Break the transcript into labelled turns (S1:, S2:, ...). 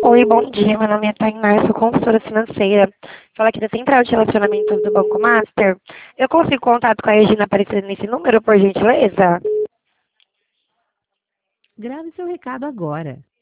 S1: Oi, bom dia. Meu nome é Tainá, sou consultora financeira. Fala aqui da Central de Relacionamentos do Banco Master. Eu consigo contato com a Regina Aparecida nesse número, por gentileza?
S2: Grave seu recado agora.